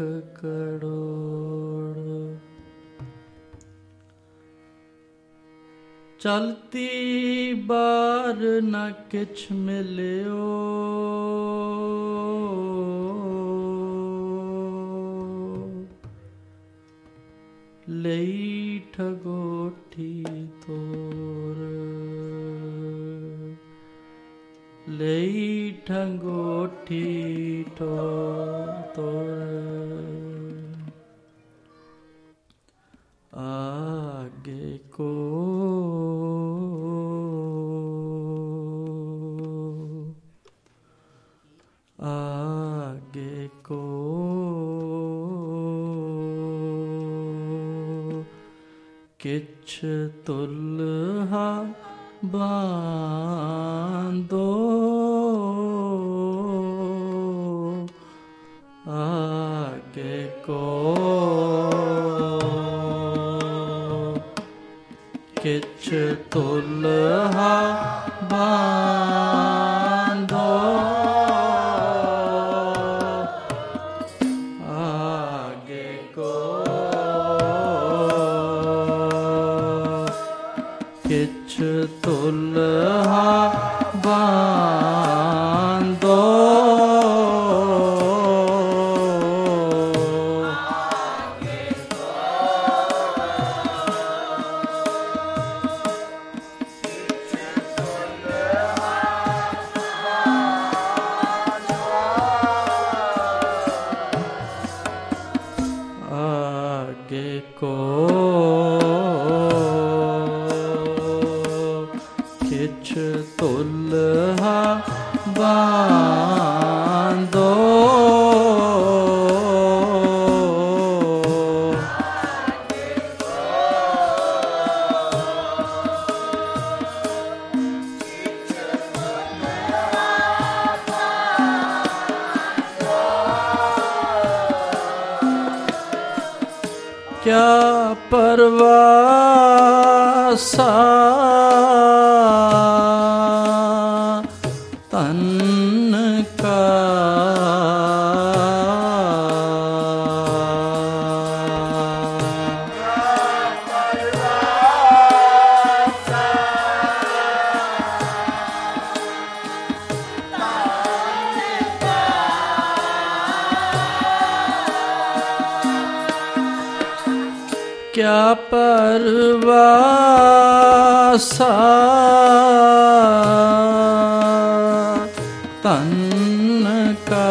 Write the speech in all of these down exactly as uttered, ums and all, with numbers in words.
करोड़। चलती बार न किछ मिलियो, लई ठगोठी तोर, लई ठगोठी तोर। आगे को आगे को किछ तुल्हा बांधो, आगे को किछ तुल्हा बांधो, आगे को किछ तुल्हा बांधो, आगे को किछ तुल्हा बांधो, क्या परवासा तन का, क्या परवासा तन का,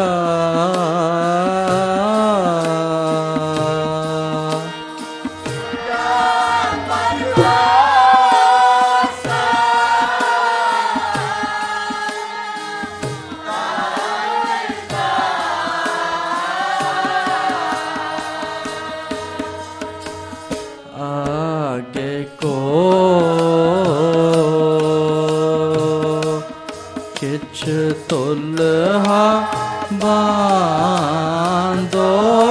आगे को किछ तुल्हा बांधो,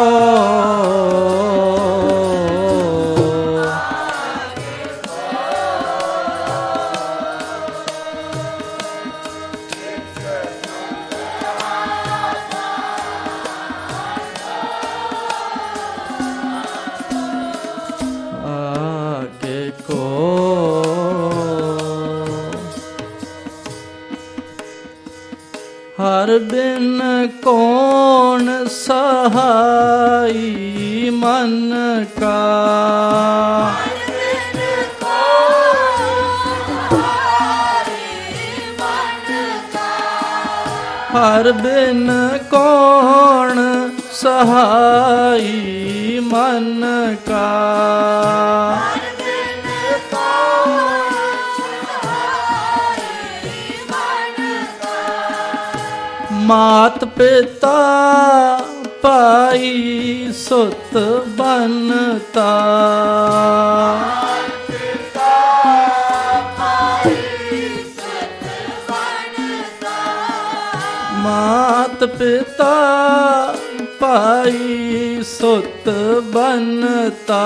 आगे को हर बिन कौन सहाई मन का, हर बिन कौन सहाई मन का, मात पिता पाई सुत बनता, मात पिता पाई सुत बनता,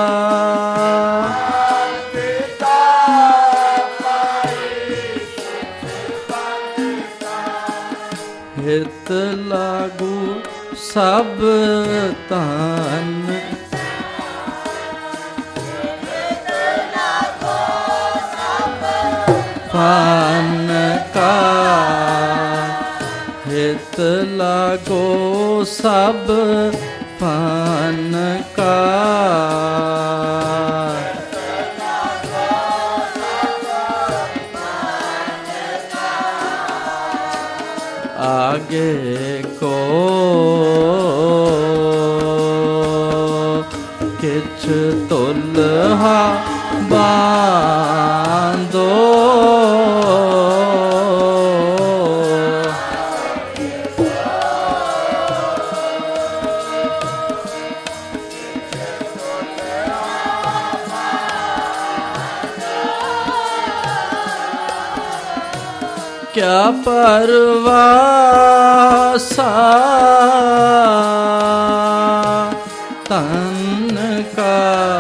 हित लागू सब तन फन का हित लागो सब फन का आगे को किछ तुलहा बांधो क्या परवासा तन का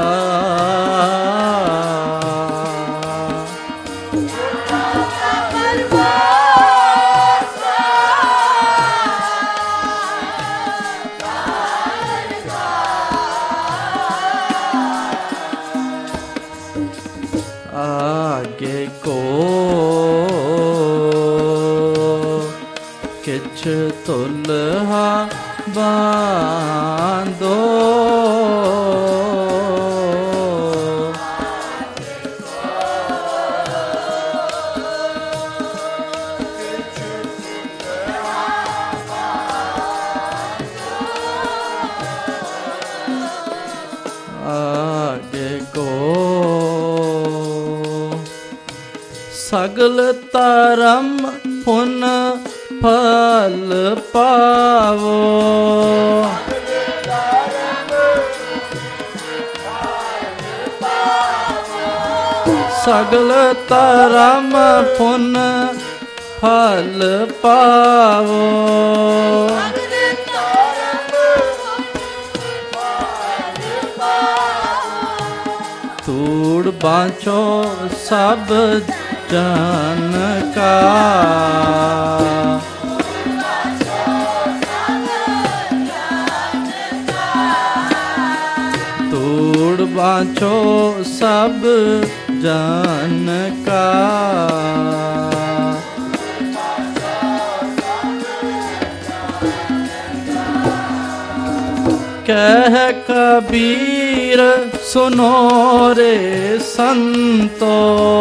आगे को किछ तुलहा बांधो आगे को सगल तरम पुन फल पावो सगल तरम पुन फल पावो तूड़ बाँचो सब जन का तूड़ बाँचो सब जन का कह कबीर सुनो रे संतो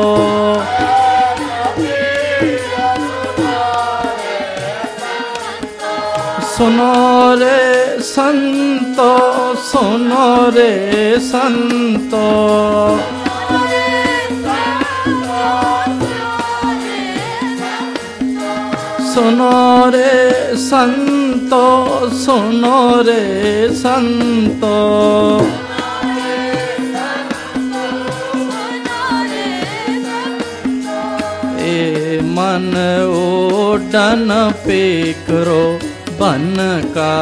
सुनो रे संतो सुनो रे संतो सुनो रे संतो सुनो रे संतो ए मन ओडन पेकरो बन का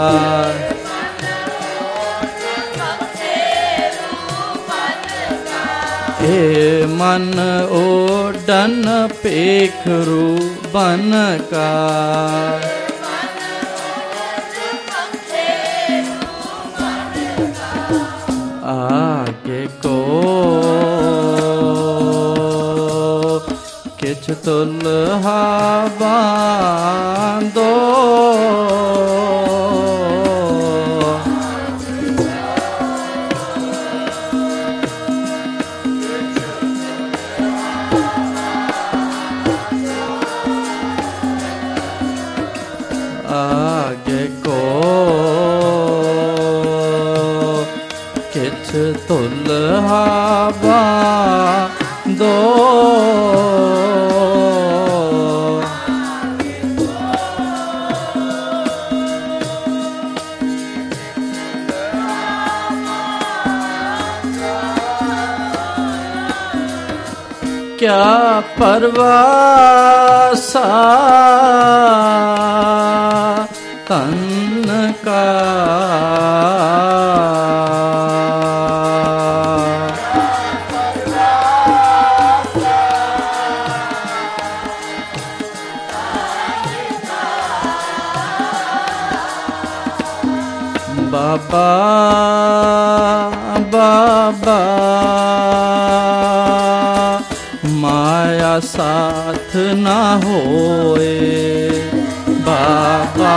ए मन ओडन पेखरू बन का आगे को किछ तुलहा बांधो आगे को किछ तुलहा बांधो क्या परवासा तन का साथ ना होए बाबा।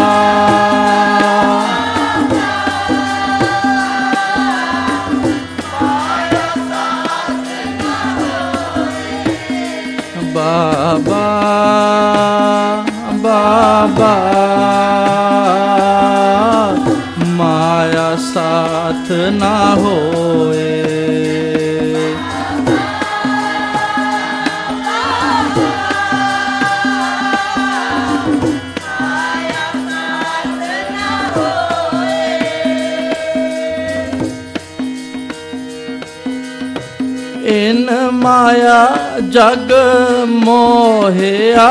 बाबा बाबा माया साथ ना होए। इन माया जग मोहिया,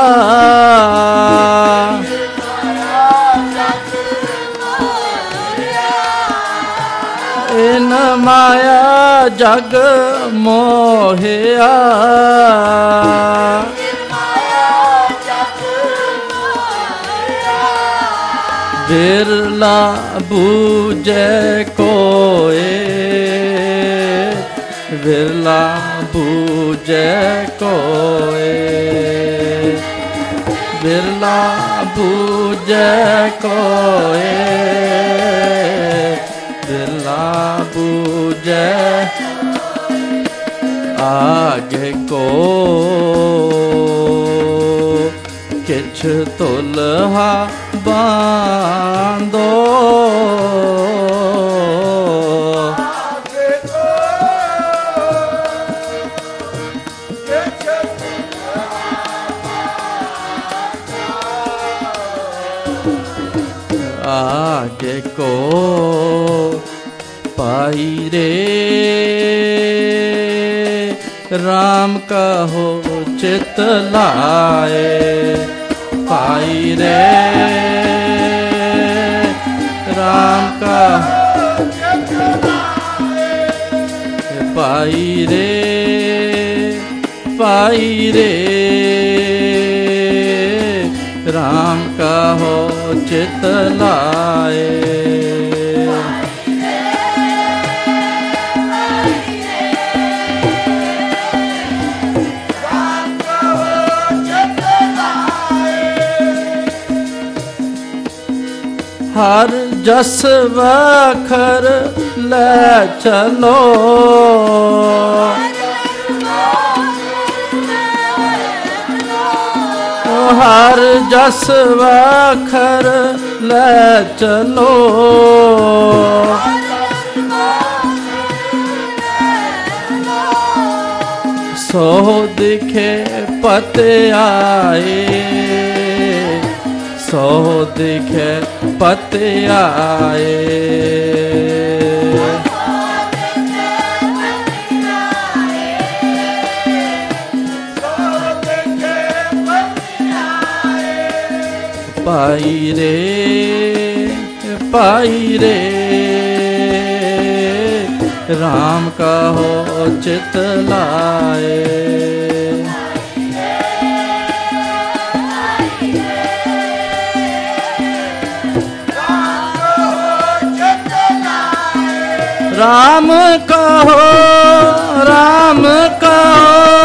इन माया जग मोहिया, बिरला बूझे कोए, बिरला बूझे कोए, बिरला बूझे कोए, बिरला बूझे। आगे को किछ तुलहा बांधो, आगे को पाई रे राम कहो चित लाए, पाई रे राम का, पाई रे पाई रे राम का हो चित लाए। हर जस वखर ले चलो, हर जस वखर ले चलो, सो दिखे पत आए, सो दिखे पत आए, पाई रे पाई रे राम का हो चित लाए। राम कहो राम कहो,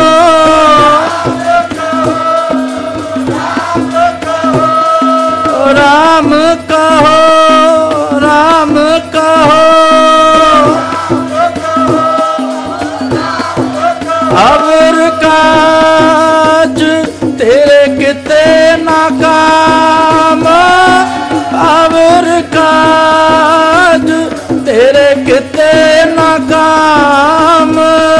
राम कहो राम कहो, अवर काज तेरे किते नाकाम, अवर काज तेरे किते नाकाम,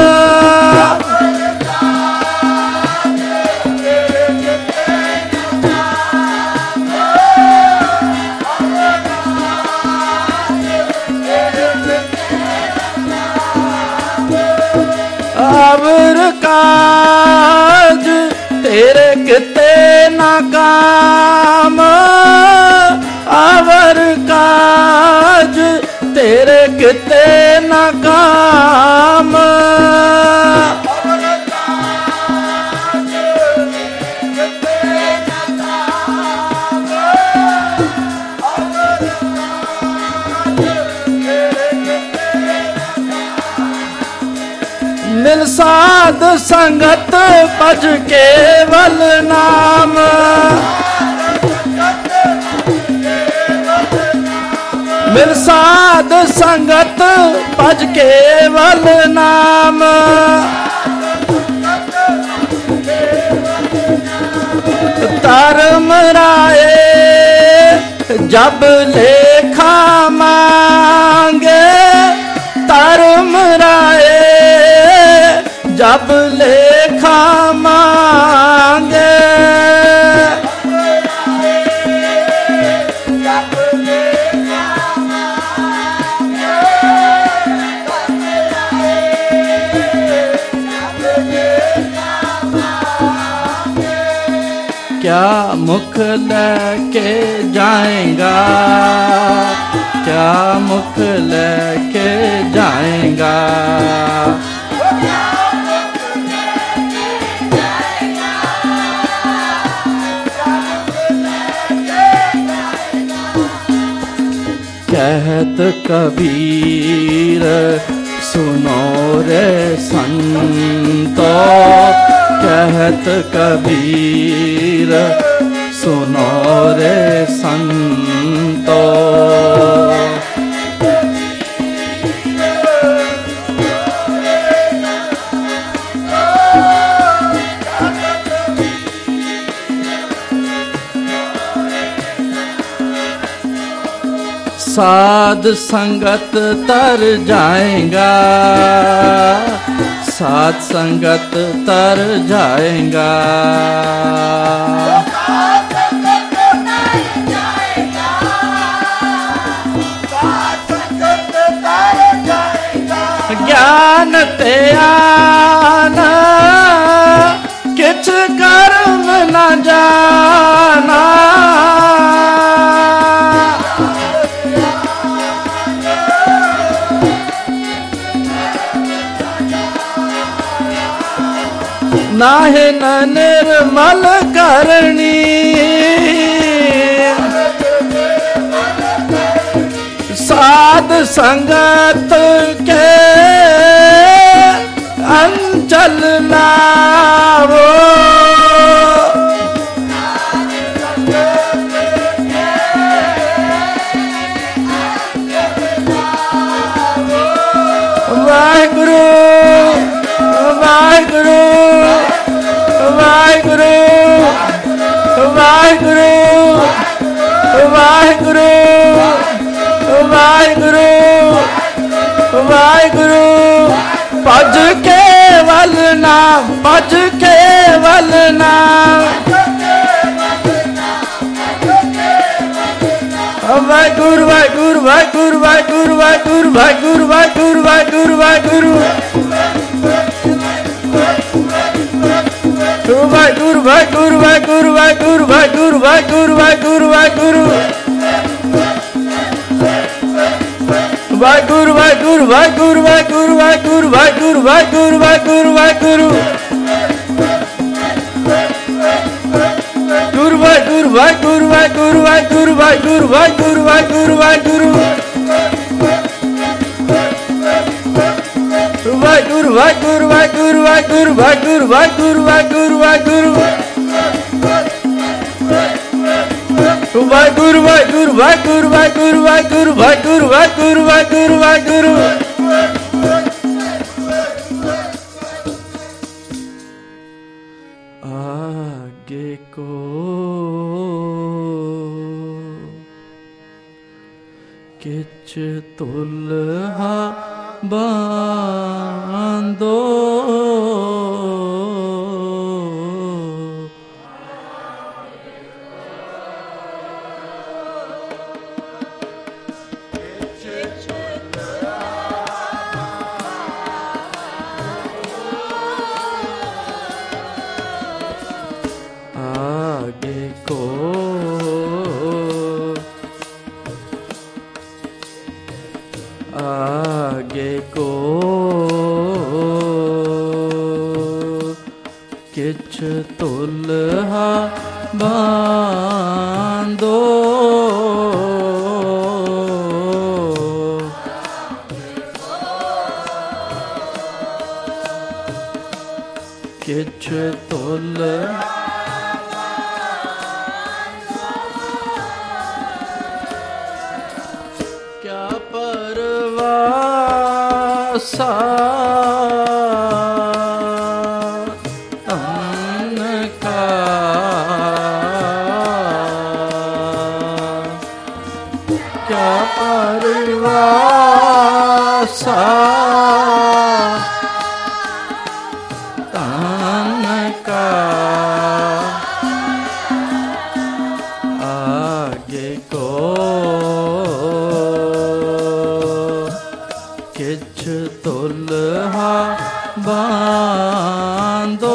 अवर काज तेरे किते नाकाम, अवर काज तेरे किते नाकाम, मिल साध संगत भज केवल नाम। मिल साध संगत भज केवल नाम। धर्म राये जब लेखा मांगे, धर्म राये जब लेखा मांगे। क्या मुख लेके जाएगा, क्या मुख लेके जाएगा। कहत कबीर सुनो रे संतो, कहत कबीर सुनो रे संतो। साध संगत तर जाएगा, साध संगत तर जाएगा। ज्ञान ते आना किछ कर्म न जाना। नाहे न निर्मल करणी, साध संगत के अंचल लावो। वाहिगुरु वाहिगुरु वाहिगुरु वाहिगुरु वाहिगुरु वाहिगुरु वाहिगुरु। भज केवल नाम, भज केवल नाम। वाहिगुरु वाहिगुरु वाहिगुरु वाहिगुरु वाहिगुरु वाहिगुरु वाहिगुरु वाहिगुरु वाहिगुरु। वाहिगुरु वाहिगुरु वाहिगुरु वाहिगुरु वाहिगुरु वाहिगुरु वाहिगुरु वाहिगुरु। वाहिगुरु वाहिगुरु वाहिगुरु वाहिगुरु वाहिगुरु वाहिगुरु वाहिगुरु वाहिगुरु वाहिगुरु। गुरु वाहिगुरु वाहिगुरु वाहिगुरु वाहिगुरु वाहिगुरु वाहिगुरु वाहिगुरु वाहिगुरु। वाहिगुरु वाहिगुरु वाहिगुरु वाहिगुरु वाहिगुरु वाहिगुरु वाहिगुरु वाहिगुरु। वाहिगुरु वाहिगुरु वाहिगुरु वाहिगुरु वाहिगुरु वाहिगुरु वाहिगुरु वाहिगुरु वाहिगुरु। आगे को किच तुल्हा बांधो, आगे को आगे को किछ तुल्हा बांधो। किछ तुल क्या परवासा तन का क्या परवासा तन का आगे को किछ तुलहा बांधो